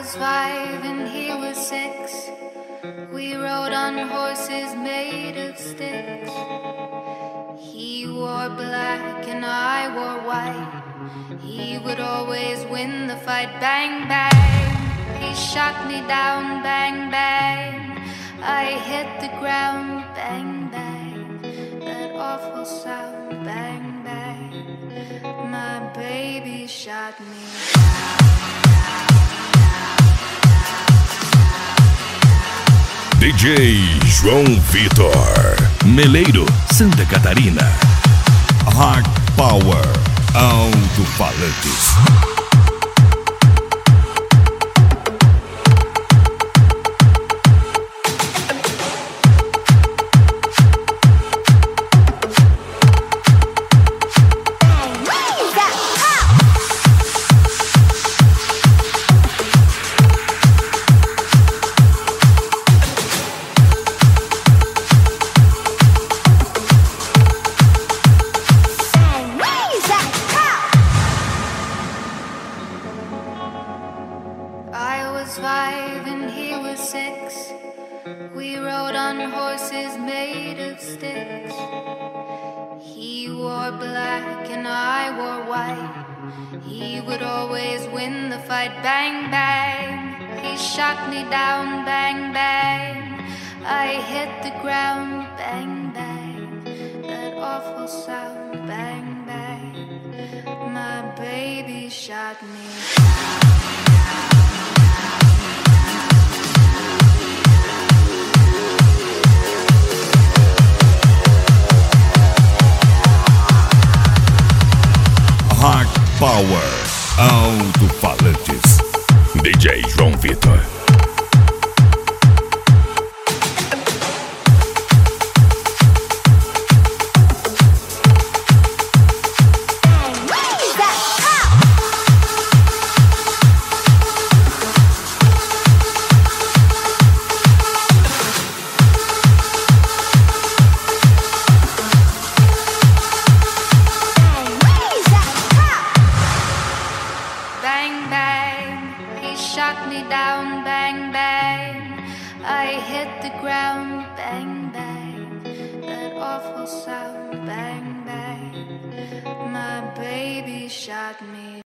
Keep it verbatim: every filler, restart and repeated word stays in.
was five and he was six. We rode on horses made of sticks. He wore black and I wore white. He would always win the fight. Bang, bang. He shot me down. Bang, bang. I hit the ground. Bang, bang. That awful sound. Bang, bang. My baby shot me down. D J João Vitor, Meleiro, Santa Catarina. Hard Power, alto-falantes. Five and he was six. We rode on horses made of sticks. He wore black and I wore white. He would always win the fight. Bang, bang. He shot me down. Bang, bang. I hit the ground. Bang, bang. That awful sound. Bang, bang. My baby shot me down. Hard Power, alto-falantes. D J João Vitor. Bang, bang, he shot me down. Bang, bang, I hit the ground. Bang, bang, that awful sound. Bang, bang, my baby shot me.